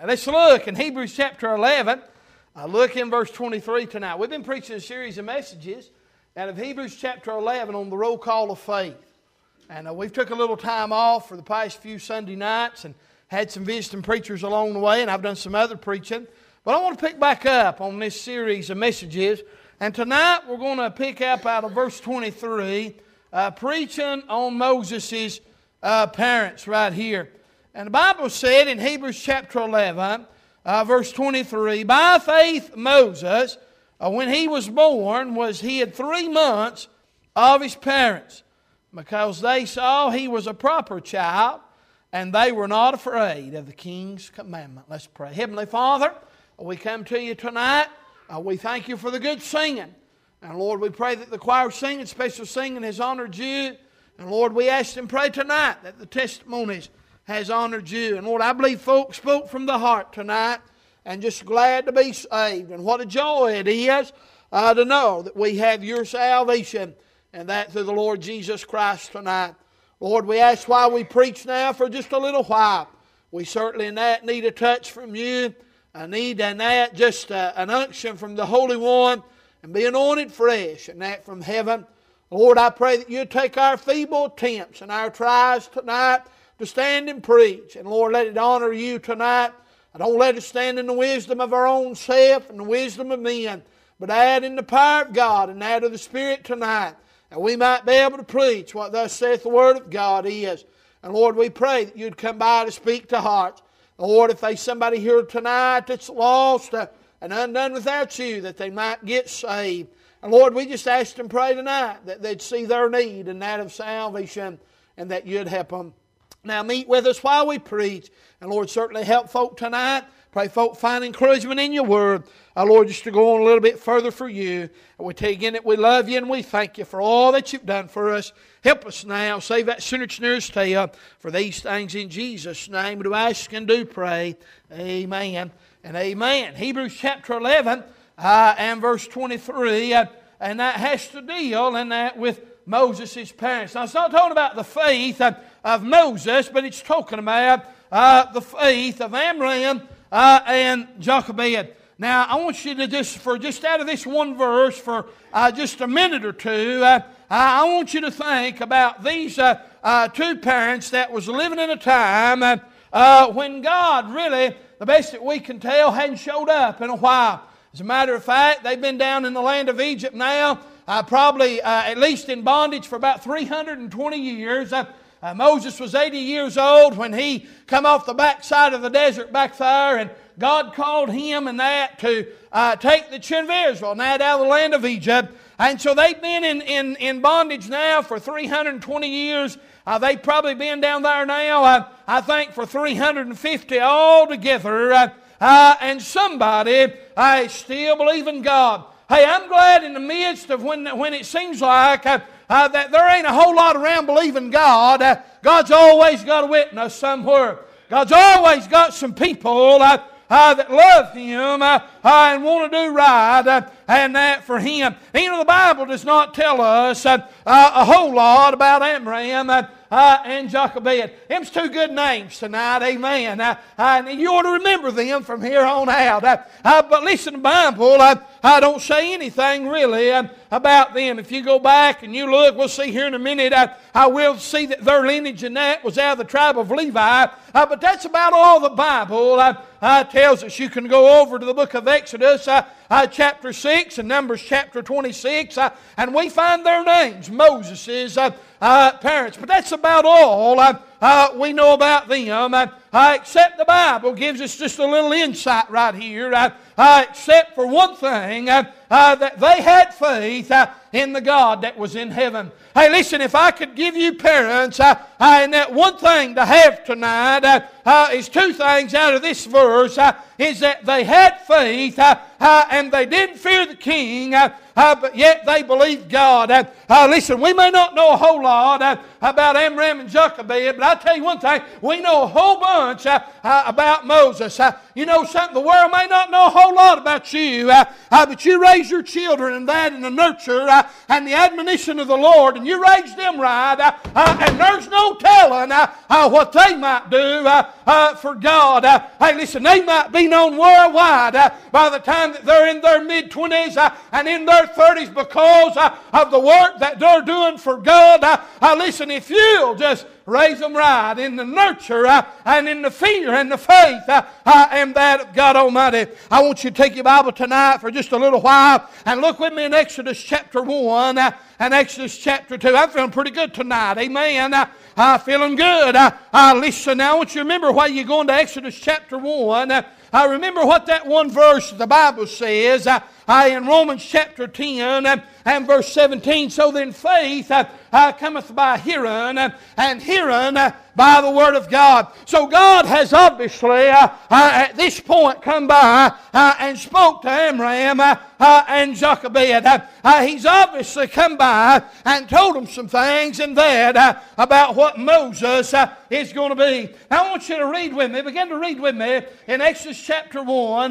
Let's look in Hebrews chapter 11. Look in verse 23 tonight. We've been preaching a series of messages out of Hebrews chapter 11 on the roll call of faith. And we've took a little time off for the past few Sunday nights and had some visiting preachers along the way, and I've done some other preaching. But I want to pick back up on this series of messages. And tonight we're going to pick up out of verse 23, preaching on Moses' parents right here. And the Bible said in Hebrews chapter 11, verse 23, by faith Moses, when he was born, was hid 3 months of his parents, because they saw he was a proper child, and they were not afraid of the king's commandment. Let's pray. Heavenly Father, we come to you tonight. We thank you for the good singing. And Lord, we pray that the choir singing, special singing, has honored you. And Lord, we ask and pray tonight that the testimonies has honored you. And Lord, I believe folks spoke from the heart tonight and just glad to be saved. And what a joy it is to know that we have your salvation, and that through the Lord Jesus Christ tonight. Lord, we ask while we preach now for just a little while. We certainly in that need a touch from you. I need in that just an unction from the Holy One, and be anointed fresh, and that from heaven. Lord, I pray that you'd take our feeble attempts and our tries tonight to stand and preach. And Lord, let it honor you tonight. Don't let it stand in the wisdom of our own self and the wisdom of men, but add in the power of God and that of the Spirit tonight, and we might be able to preach what thus saith the Word of God is. And Lord, we pray that you'd come by to speak to hearts. Lord, if there's somebody here tonight that's lost and undone without you, that they might get saved. And Lord, we just ask and pray tonight that they'd see their need and that of salvation, and that you'd help them. Now meet with us while we preach. And Lord, certainly help folk tonight. Pray folk find encouragement in your word. Lord, just to go on a little bit further for you. And we tell you again that we love you and we thank you for all that you've done for us. Help us now. Save that sinner nearest to you. For these things in Jesus' name do ask and do pray. Amen and amen. Hebrews chapter 11 and verse 23. And that has to deal in that with Moses' parents. Now it's not talking about the faith of Moses, but it's talking about the faith of Amram and Jochebed. Now, I want you to just out of this one verse for just a minute or two, I want you to think about these 2 parents that was living in a time when God really, the best that we can tell, hadn't showed up in a while. As a matter of fact, they've been down in the land of Egypt now, probably at least in bondage for about 320 years. Moses was 80 years old when he come off the backside of the desert back there, and God called him and that to take the children of Israel and that out of the land of Egypt. And so they've been in bondage now for 320 years. They've probably been down there now, I think, for 350 altogether. And somebody still believe in God. Hey, I'm glad in the midst of when it seems like that there ain't a whole lot around believing God. God's always got a witness somewhere. God's always got some people that love Him and want to do right and that for Him. You know, the Bible does not tell us a whole lot about Amram and Jochebed. Them's 2 good names tonight, amen. And you ought to remember them from here on out. But listen, the Bible I don't say anything really about them. If you go back and you look, we'll see here in a minute, I will see that their lineage in that was out of the tribe of Levi. But that's about all the Bible tells us. You can go over to the book of Exodus, chapter 6 and Numbers chapter 26, and we find their names, Moses' parents. But that's about all we know about them, except the Bible gives us just a little insight right here, except for one thing, that they had faith in the God that was in heaven. Hey, listen, if I could give you parents, and that one thing to have tonight is 2 things out of this verse, is that they had faith and they didn't fear the king, but yet they believed God. Listen, we may not know a whole lot about Amram and Jochebed, but I'll tell you one thing, we know a whole bunch about Moses. You know something? The world may not know a whole lot about you, but you raise your children in that and the nurture and the admonition of the Lord, and you raise them right, and there's no telling what they might do for God. Hey, listen, they might be known worldwide by the time that they're in their mid-20s and in their 30s because of the work that they're doing for God. Listen, if you'll just raise them right in the nurture and in the fear and the faith and that of God Almighty. I want you to take your Bible tonight for just a little while and look with me in Exodus chapter 1 and Exodus chapter 2. I'm feeling pretty good tonight. Amen. Feeling good. Listen, now I want you to remember while you're going to Exodus chapter 1. Remember what that one verse of the Bible says in Romans chapter 10 and verse 17. So then faith cometh by hearing, and hearing by the Word of God. So God has obviously at this point come by and spoke to Amram and Jochebed. He's obviously come by and told them some things in that about what Moses is going to be. Now I want you to read with me, begin to read with me in Exodus chapter 1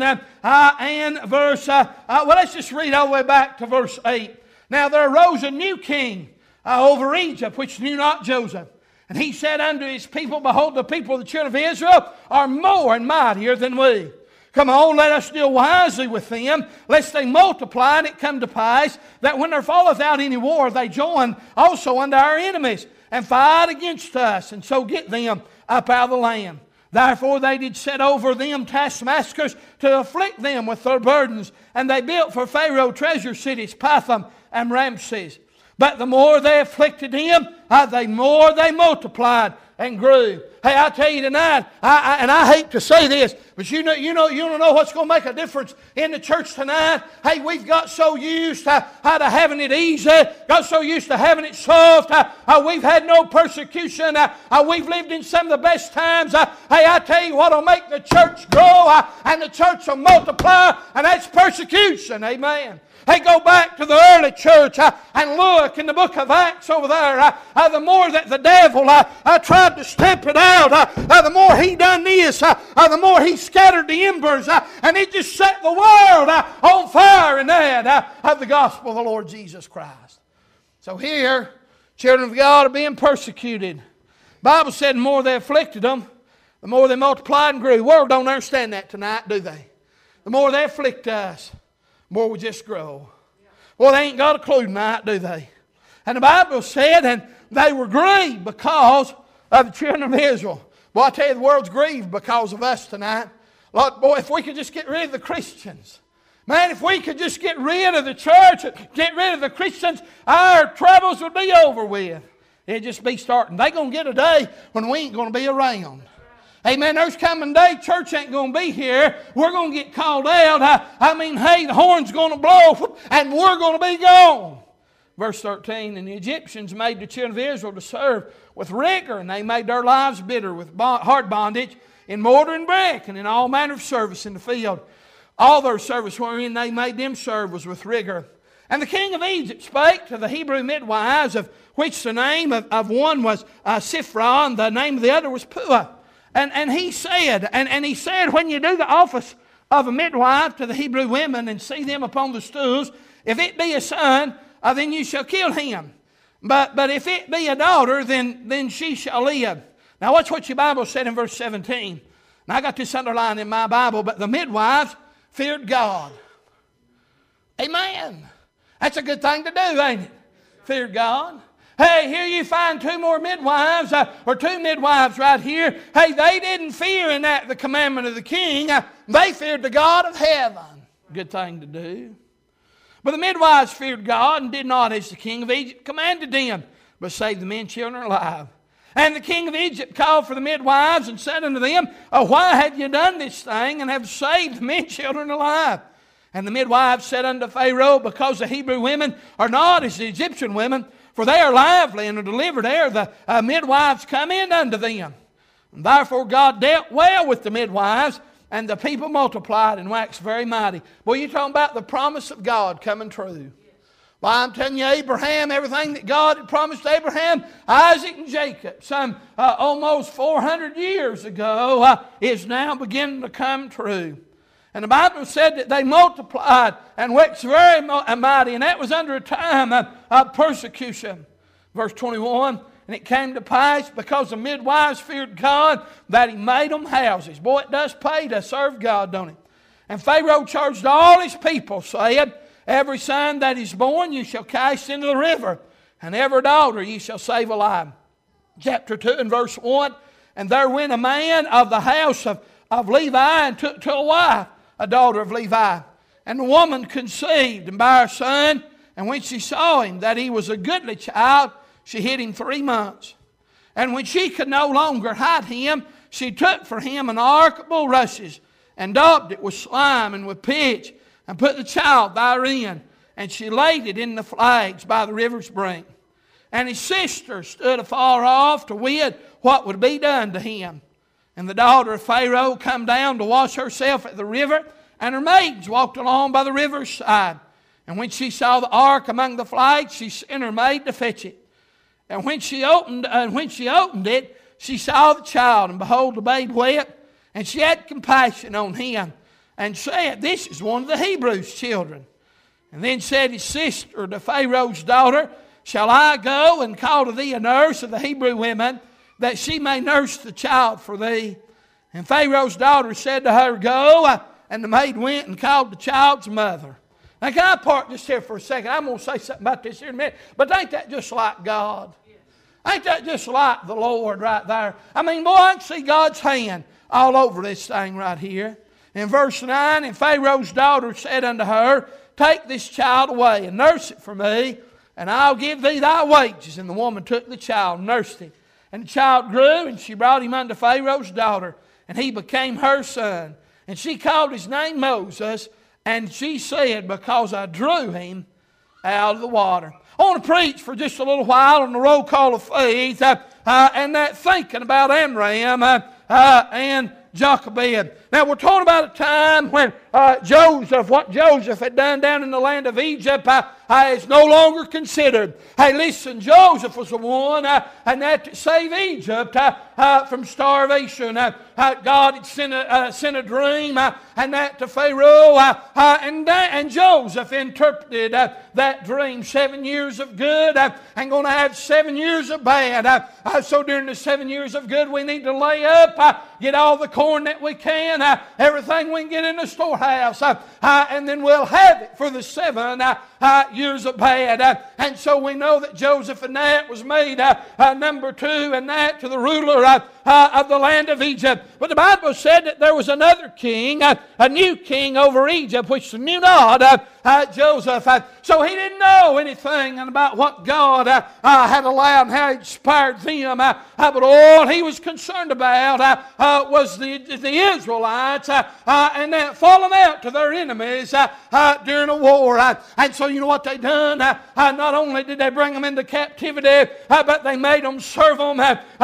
and verse, well, let's just read all the way back to verse 8. Now there arose a new king over Egypt, which knew not Joseph. And he said unto his people, Behold, the people of the children of Israel are more and mightier than we. Come on, let us deal wisely with them, lest they multiply, and it come to pass that when there falleth out any war, they join also unto our enemies, and fight against us, and so get them up out of the land. Therefore they did set over them taskmasters to afflict them with their burdens, and they built for Pharaoh treasure cities, Pithom and Ramses. But the more they afflicted him, the more they multiplied and grew. Hey, I tell you tonight, and I hate to say this, but you don't know what's going to make a difference in the church tonight. Hey, we've got so used to having it easy, got so used to having it soft. We've had no persecution. We've lived in some of the best times. Hey, I tell you what will make the church grow and the church will multiply, and that's persecution. Amen. Hey, go back to the early church and look in the book of Acts over there. The more that the devil tried to stamp it out, the more he done this, the more he scattered the embers, and it just set the world on fire in that of the gospel of the Lord Jesus Christ. So here, children of God are being persecuted. The Bible said the more they afflicted them, the more they multiplied and grew. The world don't understand that tonight, do they? The more they afflict us, the more we just grow. Well, they ain't got a clue tonight, do they? And the Bible said, and they were grieved because of the children of Israel. Boy, I tell you, the world's grieved because of us tonight. Lord, boy, if we could just get rid of the Christians. Man, if we could just get rid of the church, get rid of the Christians, our troubles would be over with. It'd just be starting. They're going to get a day when we ain't going to be around. Amen. There's coming day, church ain't going to be here. We're going to get called out. Hey, the horn's going to blow, and we're going to be gone. Verse 13, and the Egyptians made the children of Israel to serve with rigor, and they made their lives bitter with hard bondage in mortar and brick, and in all manner of service in the field. All their service wherein they made them serve was with rigor. And the king of Egypt spake to the Hebrew midwives, of which the name of one was Shiphrah, and the name of the other was Puah. And he said, when you do the office of a midwife to the Hebrew women and see them upon the stools, if it be a son, then you shall kill him. But if it be a daughter, then she shall live. Now watch what your Bible said in verse 17. Now I got this underlined in my Bible, but the midwives feared God. Amen. That's a good thing to do, ain't it? Fear God. Hey, here you find two more midwives, or two midwives right here. Hey, they didn't fear in that the commandment of the king. They feared the God of heaven. Good thing to do. But the midwives feared God and did not as the king of Egypt commanded them, but saved the men and children alive. And the king of Egypt called for the midwives and said unto them, Why have you done this thing and have saved the men and children alive? And the midwives said unto Pharaoh, Because the Hebrew women are not as the Egyptian women, for they are lively and are delivered ere the midwives come in unto them. And therefore God dealt well with the midwives, and the people multiplied and waxed very mighty. Boy, you're talking about the promise of God coming true. Well, I'm telling you, Abraham, everything that God had promised Abraham, Isaac, and Jacob, some almost 400 years ago, is now beginning to come true. And the Bible said that they multiplied and waxed very mighty, and that was under a time of persecution. Verse 21, and it came to pass, because the midwives feared God, that He made them houses. Boy, it does pay to serve God, don't it? And Pharaoh charged all his people, saying, every son that is born you shall cast into the river, and every daughter ye shall save alive. Chapter 2 and verse 1, and there went a man of the house of Levi, and took to a wife a daughter of Levi. And the woman conceived, and bare a son, and when she saw him, that he was a goodly child, she hid him 3 months. And when she could no longer hide him, she took for him an ark of bulrushes, and daubed it with slime and with pitch, and put the child therein, and she laid it in the flags by the river's brink. And his sister stood afar off to wit what would be done to him. And the daughter of Pharaoh come down to wash herself at the river, and her maids walked along by the river's side. And when she saw the ark among the flags, she sent her maid to fetch it. And when she opened it, she saw the child, and behold, the babe wept. And she had compassion on him, and said, this is one of the Hebrews' children. And then said his sister to Pharaoh's daughter, shall I go and call to thee a nurse of the Hebrew women, that she may nurse the child for thee? And Pharaoh's daughter said to her, go. And the maid went and called the child's mother. Now can I park just here for a second? I'm going to say something about this here in a minute. But ain't that just like God? Ain't that just like the Lord right there? I mean, boy, I can see God's hand all over this thing right here. In verse 9, and Pharaoh's daughter said unto her, take this child away and nurse it for me, and I'll give thee thy wages. And the woman took the child and nursed him. And the child grew, and she brought him unto Pharaoh's daughter, and he became her son. And she called his name Moses, and she said, because I drew him out of the water. I want to preach for just a little while on the roll call of faith, and that thinking about Amram and Jochebed. Now we're talking about a time when what Joseph had done down in the land of Egypt is no longer considered. Hey, listen, Joseph was the one and that to save Egypt from starvation. God had sent a dream and that to Pharaoh, and Joseph interpreted that dream. 7 years of good and going to have 7 years of bad. So during the 7 years of good, we need to lay up, get all the corn that we can, everything we can get in the storehouse, and then we'll have it for the 7 years of bad. And so we know that Joseph and that was made number 2 and that to the ruler of the land of Egypt. But the Bible said that there was another king, a new king over Egypt, which knew not Joseph. So he didn't know anything about what God had allowed and how He inspired them. But all he was concerned about was the Israelites and that falling out to their enemies during a war. And so you know what they done? Not only did they bring them into captivity, but they made them serve them.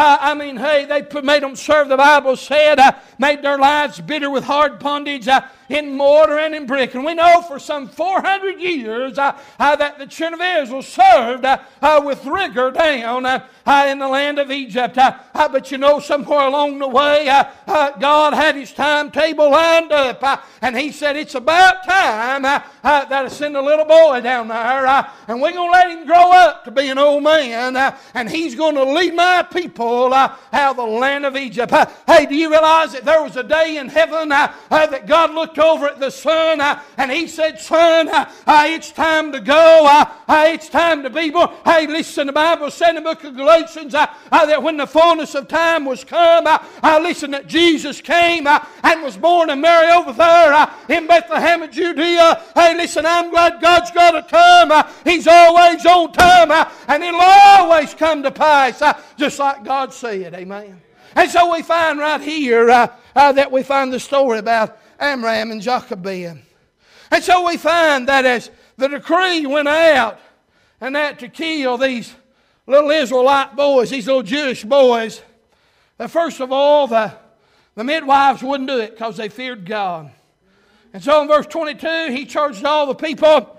They made them serve, the Bible said, made their lives bitter with hard bondage in mortar and in brick. And we know for some 400 years that the children of Israel served with rigor down in the land of Egypt. But you know, somewhere along the way, God had His timetable lined up. And He said, it's about time that I send a little boy down there. And we're going to let him grow up to be an old man. And he's going to lead my people out of the land of Egypt. Hey, do you realize that there was a day in heaven that God looked over at the son and He said, son, it's time to go. It's time to be born. Hey, listen, the Bible said in the book of Galatians that when the fullness of time was come, listen, that Jesus came and was born of Mary over there in Bethlehem of Judea. Hey, listen, I'm glad God's got a time. He's always on time, and it'll always come to pass, just like God said. Amen. And so we find right here that we find the story about Amram and Jochebed. And so we find that as the decree went out and that to kill these little Israelite boys, these little Jewish boys, that first of all the midwives wouldn't do it because they feared God. And so in verse 22, he charged all the people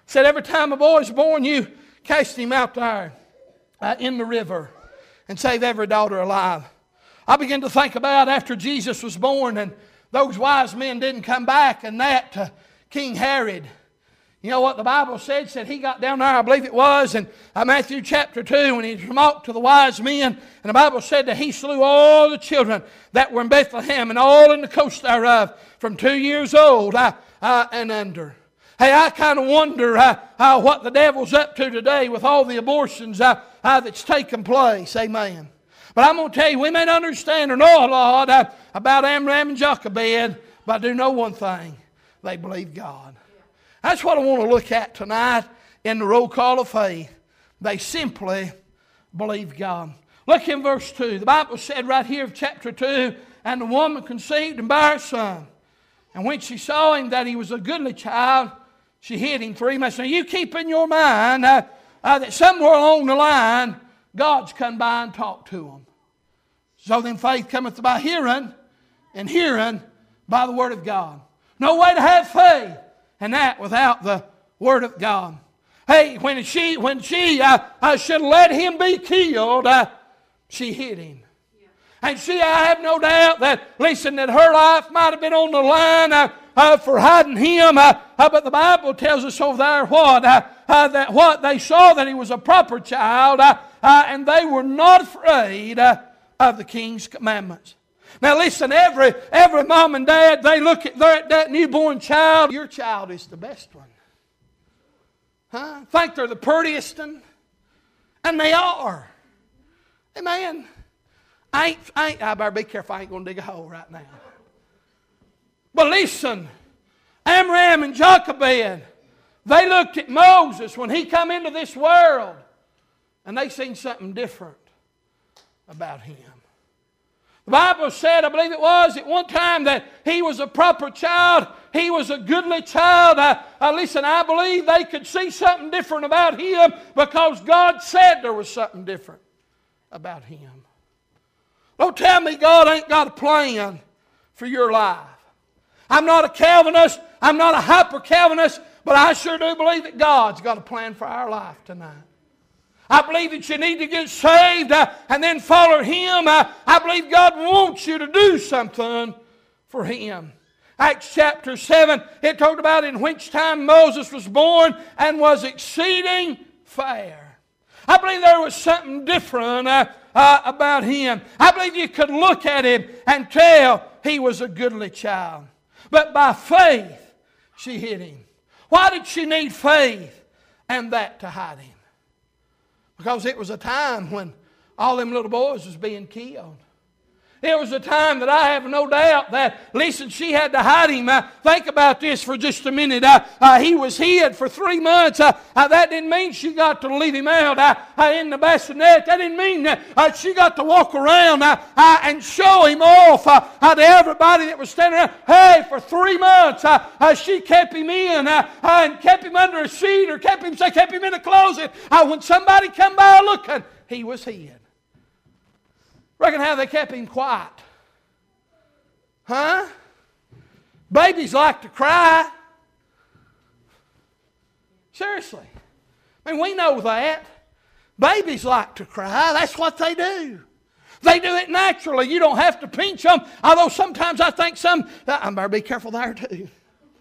Said every time a boy's born, you cast him out there in the river and save every daughter alive. I began to think about after Jesus was born and those wise men didn't come back and that to King Herod. You know what the Bible said? Said he got down there, I believe it was, in Matthew chapter 2 when he talked to the wise men. And the Bible said that he slew all the children that were in Bethlehem and all in the coast thereof from 2 years old and under. Hey, I kind of wonder what the devil's up to today with all the abortions that's taken place. Amen. But I'm going to tell you, we may not understand or know a lot about Amram and Jochebed, but I do know one thing. They believe God. That's what I want to look at tonight in the roll call of faith. They simply believe God. Look in verse 2. The Bible said right here of chapter 2, and the woman conceived and bare a son. And when she saw him that he was a goodly child, she hid him 3 months. Now you keep in your mind that somewhere along the line, God's come by and talked to them. So then faith cometh by hearing, and hearing by the Word of God. No way to have faith, and that without the Word of God. Hey, when she should let him be killed, she hid him. And I have no doubt that, listen, that her life might have been on the line for hiding him. But the Bible tells us over there that what they saw that he was a proper child, and they were not afraid of the king's commandments. Now listen, every mom and dad, they look at that newborn child. Your child is the best one. Huh? Think they're the prettiest one? And they are. Amen. I better be careful. I ain't going to dig a hole right now. But listen, Amram and Jochebed, they looked at Moses when he come into this world, and they seen something different about him. The Bible said, I believe it was, at one time that he was a proper child. He was a goodly child. Listen, I believe they could see something different about him because God said there was something different about him. Don't tell me God ain't got a plan for your life. I'm not a Calvinist. I'm not a hyper-Calvinist. But I sure do believe that God's got a plan for our life tonight. I believe that you need to get saved and then follow Him. I believe God wants you to do something for Him. Acts chapter 7, it talked about in which time Moses was born and was exceeding fair. I believe there was something different about him. I believe you could look at him and tell he was a goodly child. But by faith, she hid him. Why did she need faith and that to hide him? Because it was a time when all them little boys was being killed. It was a time that I have no doubt that, listen, she had to hide him. Think about this for just a minute. He was hid for 3 months. That didn't mean she got to leave him out in the bassinet. That didn't mean that she got to walk around and show him off to everybody that was standing around. Hey, for 3 months, she kept him in and kept him under a seat or kept him in a closet. When somebody come by looking, he was hid. Reckon how they kept him quiet. Huh? Babies like to cry. Seriously. I mean, we know that. Babies like to cry. That's what they do. They do it naturally. You don't have to pinch them. Although sometimes I think I better be careful there too.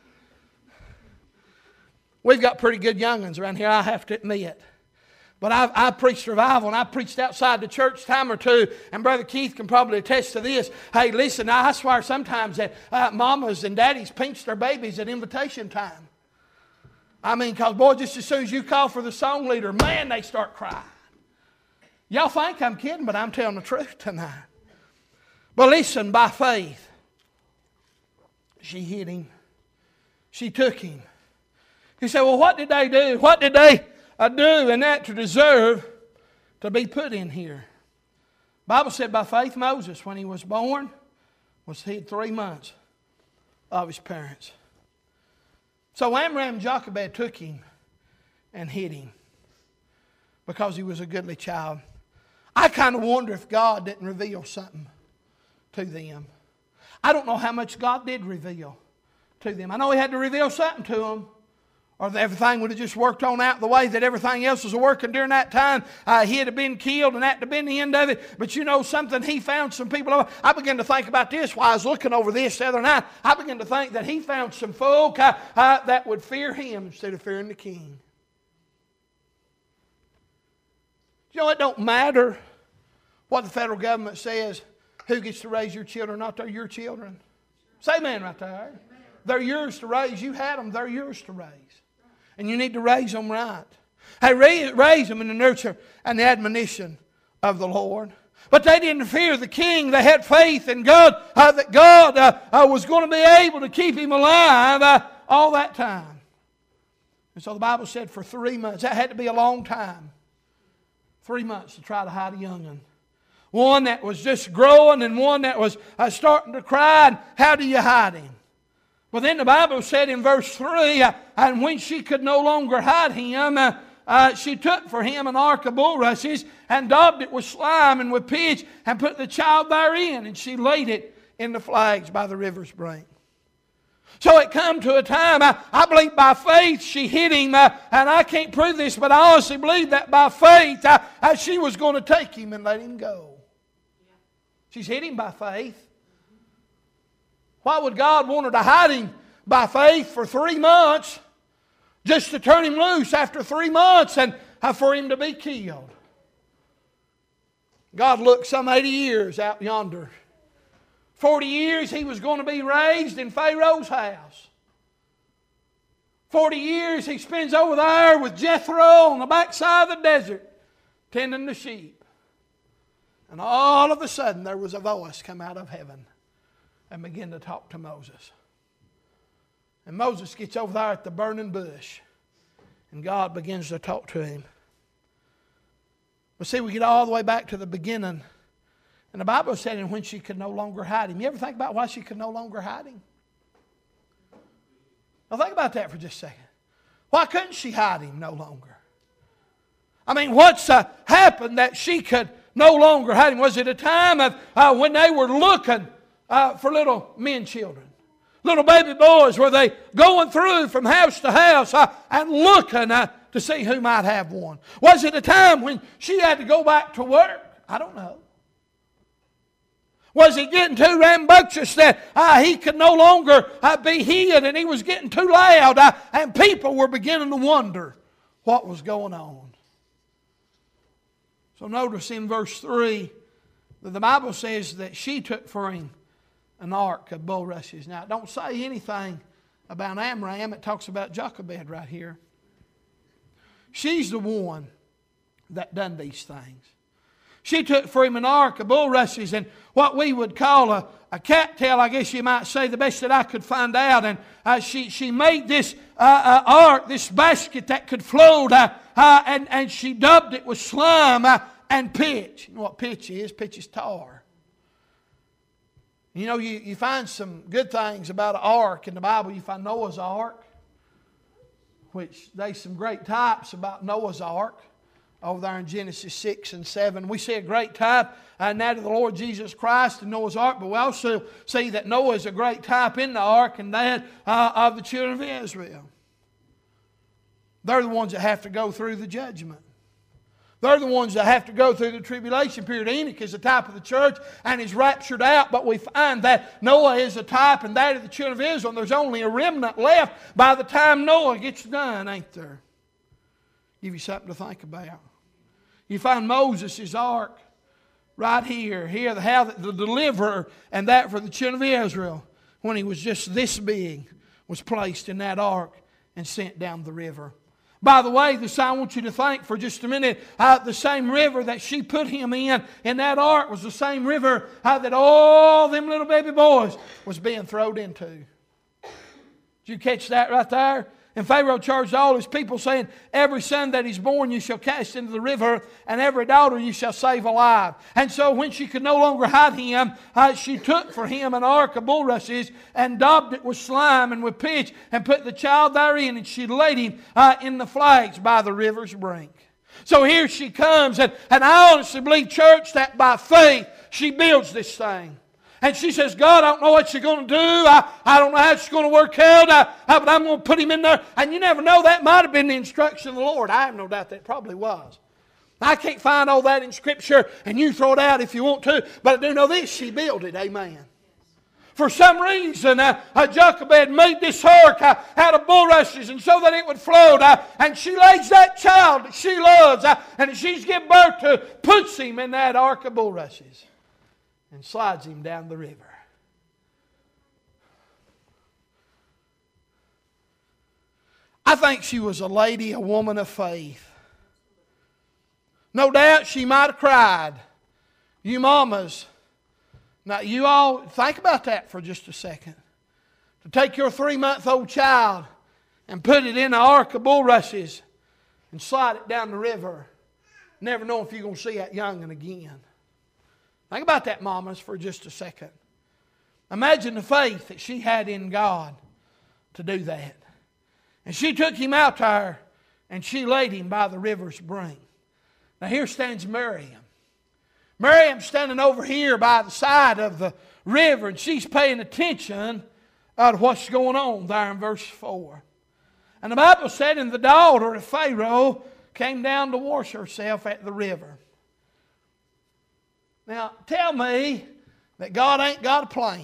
We've got pretty good young'uns around here, I have to admit. But I preached revival, and I preached outside the church time or two, and Brother Keith can probably attest to this. Hey, listen, I swear sometimes that mamas and daddies pinch their babies at invitation time. I mean, because, boy, just as soon as you call for the song leader, man, they start crying. Y'all think I'm kidding, but I'm telling the truth tonight. But listen, by faith, she hid him. She took him. You say, well, what did they do? What did they do and that to deserve to be put in here? The Bible said by faith Moses, when he was born, was hid 3 months of his parents. So Amram and Jochebed took him and hid him because he was a goodly child. I kind of wonder if God didn't reveal something to them. I don't know how much God did reveal to them. I know He had to reveal something to them, or everything would have just worked on out the way that everything else was working during that time, he'd have been killed and that would have been the end of it. But you know something? He found some people. I began to think about this while I was looking over this the other night. I began to think that he found some folk that would fear him instead of fearing the king. You know, it don't matter what the federal government says, who gets to raise your children, not they're your children. Say amen right there. They're yours to raise. You had them, they're yours to raise. And you need to raise them right. Hey, raise them in the nurture and the admonition of the Lord. But they didn't fear the king. They had faith in God, that God was going to be able to keep him alive all that time. And so the Bible said for 3 months, that had to be a long time. 3 months to try to hide a young'un. One that was just growing and one that was starting to cry. And how do you hide him? Well, then the Bible said in verse 3, and when she could no longer hide him, she took for him an ark of bulrushes and daubed it with slime and with pitch and put the child therein, and she laid it in the flags by the river's brink. So it come to a time, I believe by faith she hit him, and I can't prove this, but I honestly believe that by faith she was going to take him and let him go. She's hit him by faith. Why would God want her to hide him by faith for 3 months just to turn him loose after 3 months and for him to be killed? God looked some 80 years out yonder. 40 years he was going to be raised in Pharaoh's house. 40 years he spends over there with Jethro on the backside of the desert tending the sheep. And all of a sudden there was a voice come out of heaven and begin to talk to Moses. And Moses gets over there at the burning bush. And God begins to talk to him. But see, we get all the way back to the beginning. And the Bible said, and when she could no longer hide him. You ever think about why she could no longer hide him? Now think about that for just a second. Why couldn't she hide him no longer? I mean, what's happened that she could no longer hide him? Was it a time of when they were looking for little men children? Little baby boys, were they going through from house to house and looking to see who might have one? Was it a time when she had to go back to work? I don't know. Was he getting too rambunctious that he could no longer be hid, and he was getting too loud and people were beginning to wonder what was going on? So notice in verse 3 that the Bible says that she took for him an ark of bulrushes. Now, it don't say anything about Amram. It talks about Jochebed right here. She's the one that done these things. She took for him an ark of bulrushes and what we would call a cattail, I guess you might say, the best that I could find out. And she made this ark, this basket that could float, and she dubbed it with slime and pitch. You know what pitch is? Pitch is tar. You know, you find some good things about an ark in the Bible. You find Noah's ark, which there's some great types about Noah's ark over there in Genesis 6 and 7. We see a great type and that of the Lord Jesus Christ in Noah's ark, but we also see that Noah is a great type in the ark and that of the children of Israel. They're the ones that have to go through the judgment. They're the ones that have to go through the tribulation period. Enoch is a type of the church and is raptured out, but we find that Noah is a type and that of the children of Israel. And there's only a remnant left by the time Noah gets done, ain't there? Give you something to think about. You find Moses' ark right here. Here, how the deliverer and that for the children of Israel, when he was just this big, was placed in that ark and sent down the river. By the way, I want you to think for just a minute, the same river that she put him in that ark was the same river that all them little baby boys was being thrown into. Did you catch that right there? And Pharaoh charged all his people, saying, every son that is born you shall cast into the river, and every daughter you shall save alive. And so when she could no longer hide him, she took for him an ark of bulrushes, and daubed it with slime and with pitch, and put the child therein, and she laid him in the flags by the river's brink. So here she comes, and I honestly believe, church, that by faith she builds this thing. And she says, God, I don't know what you're going to do. I don't know how it's going to work out. But I'm going to put him in there. And you never know, that might have been the instruction of the Lord. I have no doubt that it probably was. I can't find all that in Scripture, and you throw it out if you want to. But I do know this, she built it. Amen. For some reason, Jochebed made this ark out of bulrushes, and so that it would float. And she lays that child that she loves, and she's given birth to, puts him in that ark of bulrushes, and slides him down the river. I think she was a lady, a woman of faith. No doubt she might have cried. You mamas, now you all, think about that for just a second. To take your 3-month-old child and put it in an ark of bulrushes and slide it down the river, never know if you're going to see that young'un again. Think about that, mamas, for just a second. Imagine the faith that she had in God to do that. And she took him out there and she laid him by the river's brink. Now here stands Miriam. Miriam's standing over here by the side of the river, and she's paying attention to what's going on there in verse 4. And the Bible said, and the daughter of Pharaoh came down to wash herself at the river. Now tell me that God ain't got a plan.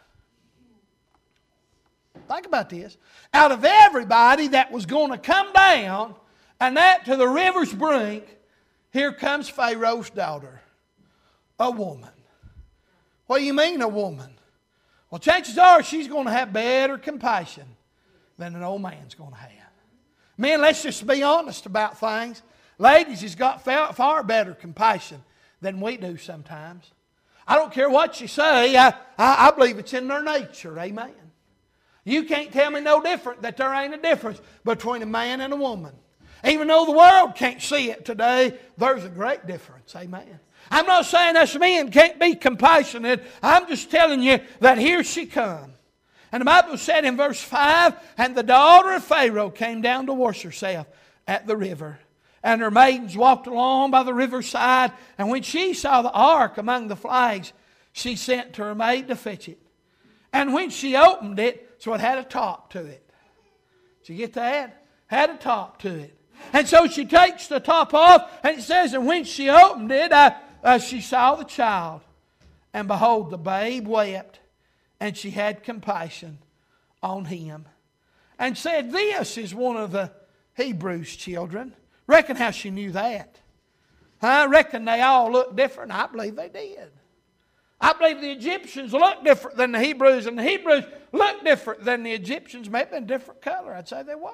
Think about this. Out of everybody that was going to come down, and that to the river's brink, here comes Pharaoh's daughter, a woman. What do you mean, a woman? Well, chances are she's going to have better compassion than an old man's going to have. Men, let's just be honest about things. Ladies has got far better compassion than we do sometimes. I don't care what you say. I believe it's in their nature. Amen. You can't tell me no different that there ain't a difference between a man and a woman. Even though the world can't see it today, there's a great difference. Amen. I'm not saying us men can't be compassionate. I'm just telling you that here she comes. And the Bible said in verse 5, and the daughter of Pharaoh came down to wash herself at the river. And her maidens walked along by the riverside. And when she saw the ark among the flags, she sent to her maid to fetch it. And when she opened it, so it had a top to it. Did you get that? Had a top to it. And so she takes the top off, and it says, and when she opened it, she saw the child. And behold, the babe wept, and she had compassion on him. And said, this is one of the Hebrews' children. Reckon how she knew that. I reckon they all looked different. I believe they did. I believe the Egyptians looked different than the Hebrews, and the Hebrews looked different than the Egyptians. Maybe in a different color. I'd say they were.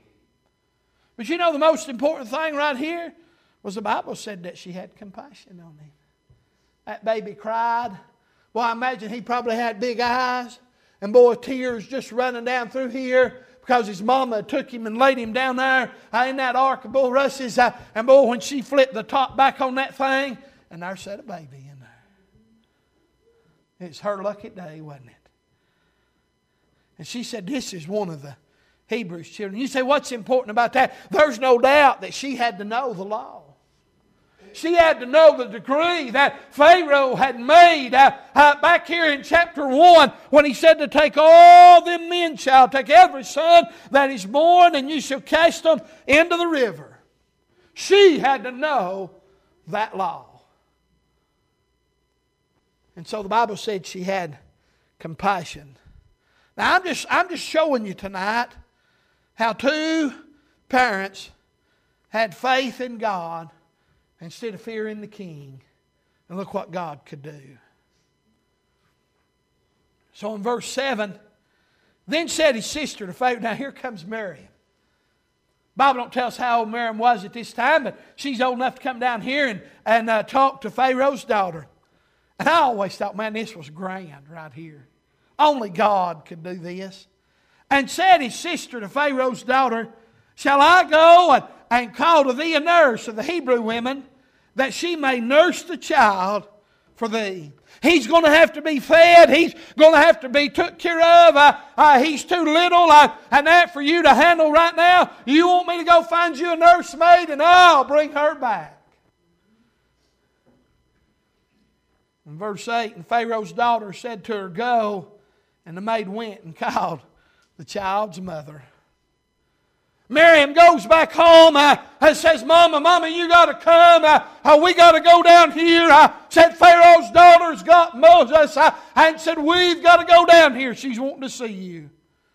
But you know the most important thing right here was the Bible said that she had compassion on him. That baby cried. Well, I imagine he probably had big eyes. And boy, tears just running down through here because his mama took him and laid him down there in that ark of bulrushes. And boy, when she flipped the top back on that thing, and there sat a baby in there. It's her lucky day, wasn't it? And she said, this is one of the Hebrews' children. You say, what's important about that? There's no doubt that she had to know the law. She had to know the decree that Pharaoh had made back here in chapter 1 when he said to take all them men child, take every son that is born, and you shall cast them into the river. She had to know that law. And so the Bible said she had compassion. Now I'm just showing you tonight how two parents had faith in God instead of fearing the king. And look what God could do. So in verse 7, then said his sister to Pharaoh, now here comes Miriam. The Bible don't tell us how old Miriam was at this time, but she's old enough to come down here and talk to Pharaoh's daughter. And I always thought, man, this was grand right here. Only God could do this. And said his sister to Pharaoh's daughter, shall I go and call to thee a nurse of the Hebrew women, that she may nurse the child for thee? He's going to have to be fed. He's going to have to be took care of. He's too little. And that for you to handle right now. You want me to go find you a nursemaid and I'll bring her back. In verse 8, and Pharaoh's daughter said to her, Go. And the maid went and called the child's mother. Miriam goes back home and says, Mama, you got to come. We got to go down here. Said Pharaoh's daughter's got Moses and said, we've got to go down here. She's wanting to see you.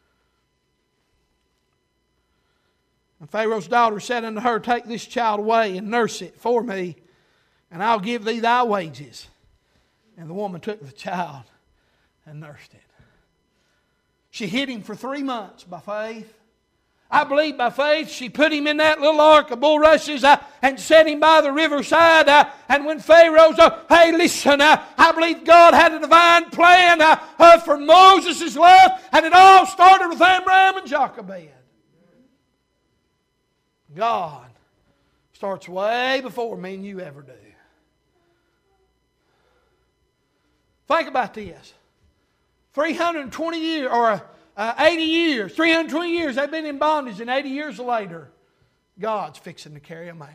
And Pharaoh's daughter said unto her, Take this child away and nurse it for me, and I'll give thee thy wages. And the woman took the child and nursed it. She hid him for 3 months by faith. I believe by faith she put him in that little ark of bulrushes and set him by the riverside. And when Pharaoh said, hey, listen, I believe God had a divine plan for Moses' life. And it all started with Amram and Jochebed. God starts way before me and you ever do. Think about this. 320 years, or 80 years, 320 years, they've been in bondage, and 80 years later, God's fixing to carry them out.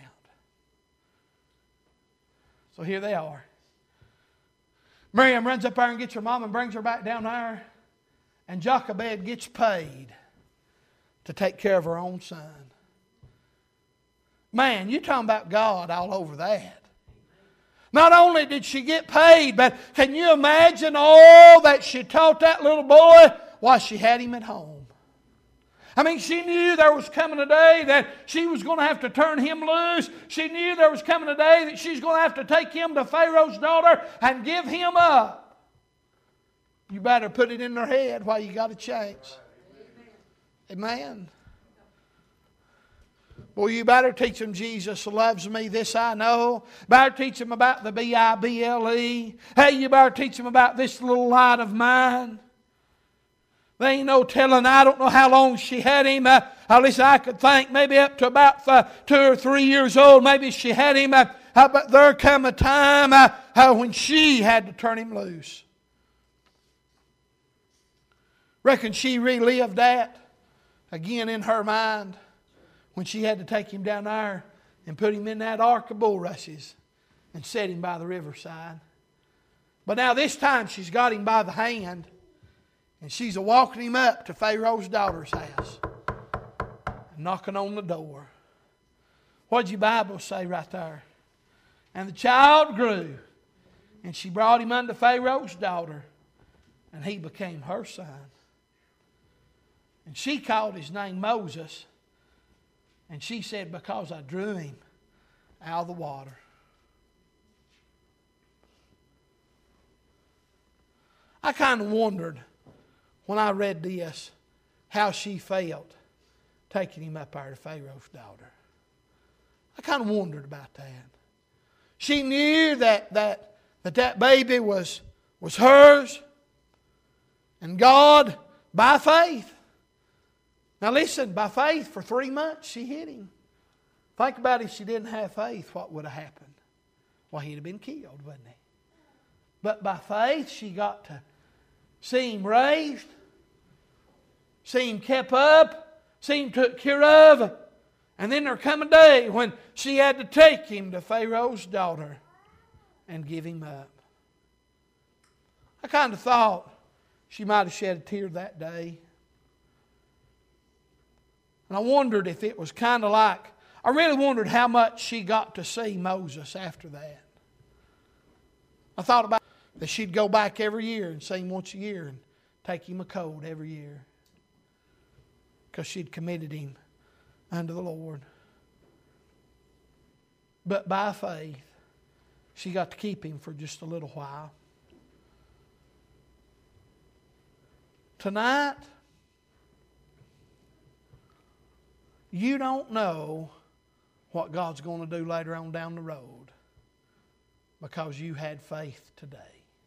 So here they are. Miriam runs up there and gets her mom and brings her back down there, and Jochebed gets paid to take care of her own son. Man, you're talking about God all over that. Not only did she get paid, but can you imagine all that she taught that little boy while she had him at home? I mean, she knew there was coming a day that she was going to have to turn him loose. She knew there was coming a day that she's going to have to take him to Pharaoh's daughter and give him up. You better put it in their head while you got a chance. Amen. Boy, you better teach them Jesus loves me, this I know. Better teach them about the Bible. Hey, you better teach them about this little light of mine. There ain't no telling. I don't know how long she had him. At least I could think maybe up to about 2 or 3 years old. Maybe she had him. But there come a time when she had to turn him loose. Reckon she relived that again in her mind, when she had to take him down there and put him in that ark of bulrushes and set him by the riverside. But now this time she's got him by the hand, and she's walking him up to Pharaoh's daughter's house and knocking on the door. What'd your Bible say right there? And the child grew, and she brought him unto Pharaoh's daughter, and he became her son. And she called his name Moses. And she said, because I drew him out of the water. I kind of wondered when I read this how she felt taking him up there to Pharaoh's daughter. I kind of wondered about that. She knew that baby was hers, and God, by faith. Now listen, by faith, for 3 months she hid him. Think about if she didn't have faith, what would have happened? Well, he'd have been killed, wouldn't he? But by faith, she got to see him raised, see him kept up, see him took care of. And then there come a day when she had to take him to Pharaoh's daughter and give him up. I kind of thought she might have shed a tear that day. And I wondered if it was kind of like, I really wondered how much she got to see Moses after that. I thought about that she'd go back every year and see him once a year and take him a coat every year, because she'd committed him unto the Lord. But by faith, she got to keep him for just a little while. Tonight, you don't know what God's going to do later on down the road because you had faith today.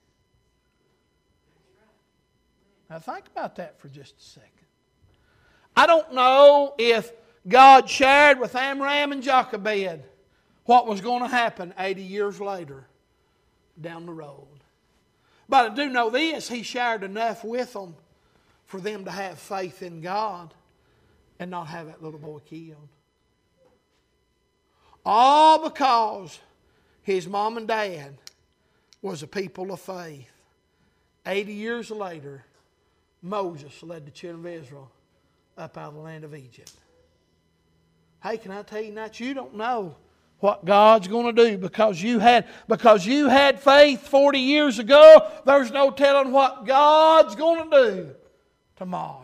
Now think about that for just a second. I don't know if God shared with Amram and Jochebed what was going to happen 80 years later down the road. But I do know this, He shared enough with them for them to have faith in God and not have that little boy killed. All because his mom and dad was a people of faith. 80 years later, Moses led the children of Israel up out of the land of Egypt. Hey, can I tell you that you don't know what God's going to do because you had faith 40 years ago? There's no telling what God's going to do tomorrow.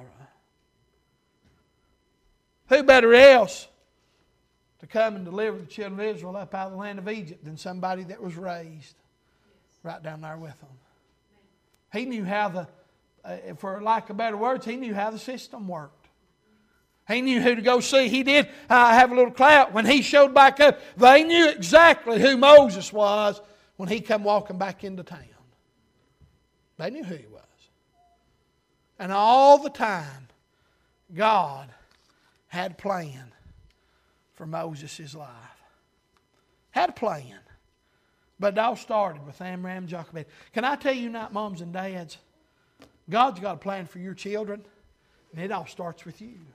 Who better else to come and deliver the children of Israel up out of the land of Egypt than somebody that was raised right down there with them? He knew how for lack of better words, he knew how the system worked. He knew who to go see. He did have a little clout. When he showed back up, they knew exactly who Moses was when he come walking back into town. They knew who he was. And all the time, God had a plan for Moses' life. Had a plan. But it all started with Amram and Jochebed. Can I tell you now, moms and dads, God's got a plan for your children, and it all starts with you.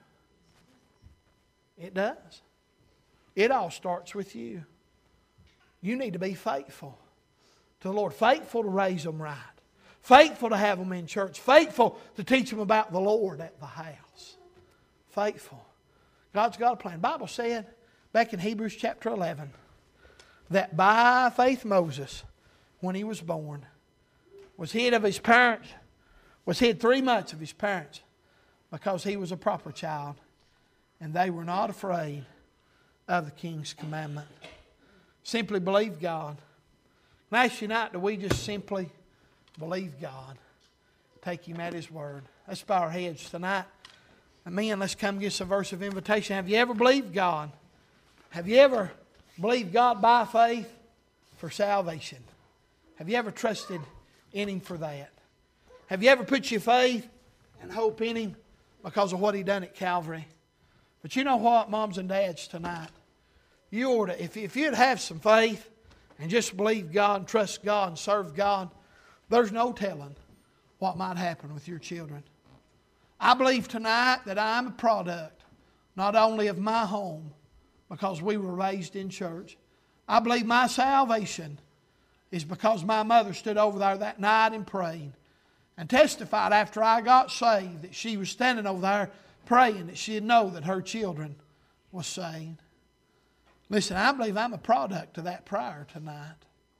It does. It all starts with you. You need to be faithful to the Lord. Faithful to raise them right. Faithful to have them in church. Faithful to teach them about the Lord at the house. Faithful. God's got a plan. The Bible said back in Hebrews chapter 11 that by faith Moses, when he was born, was hid of his parents, was hid 3 months of his parents because he was a proper child. And they were not afraid of the king's commandment. Simply believe God. And I ask you tonight, do we just simply believe God? Take Him at His word. Let's bow our heads tonight. And men, let's come get us a verse of invitation. Have you ever believed God? Have you ever believed God by faith for salvation? Have you ever trusted in Him for that? Have you ever put your faith and hope in Him because of what He done at Calvary? But you know what, moms and dads, tonight, you ought to, if you'd have some faith and just believe God and trust God and serve God, there's no telling what might happen with your children. I believe tonight that I'm a product not only of my home, because we were raised in church. I believe my salvation is because my mother stood over there that night and prayed and testified after I got saved that she was standing over there praying that she'd know that her children was saved. Listen, I believe I'm a product of that prayer tonight.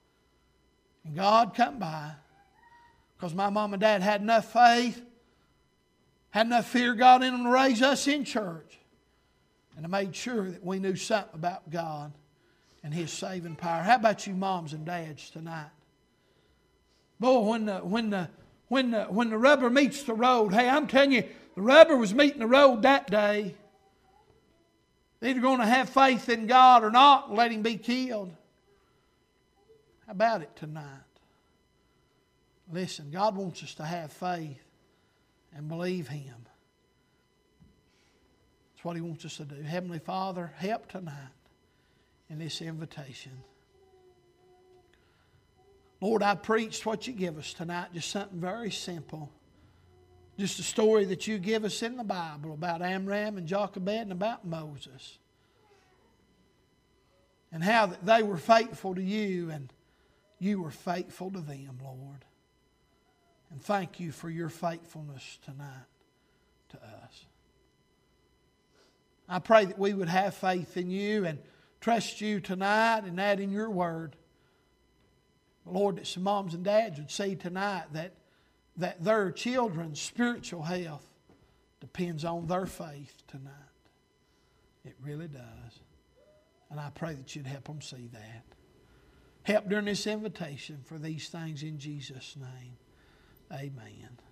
And God come by because my mom and dad had enough faith, had enough fear of God in them to raise us in church. And I made sure that we knew something about God and His saving power. How about you moms and dads tonight? Boy, when the rubber meets the road, hey, I'm telling you, the rubber was meeting the road that day. They're either going to have faith in God or not and let Him be killed. How about it tonight? Listen, God wants us to have faith and believe Him. That's what He wants us to do. Heavenly Father, help tonight in this invitation. Lord, I preached what You give us tonight, just something very simple. Just a story that You give us in the Bible about Amram and Jochebed and about Moses. And how that they were faithful to You and You were faithful to them, Lord. And thank You for Your faithfulness tonight to us. I pray that we would have faith in You and trust You tonight and that in Your word. Lord, that some moms and dads would see tonight that their children's spiritual health depends on their faith tonight. It really does. And I pray that You'd help them see that. Help during this invitation for these things in Jesus' name. Amen.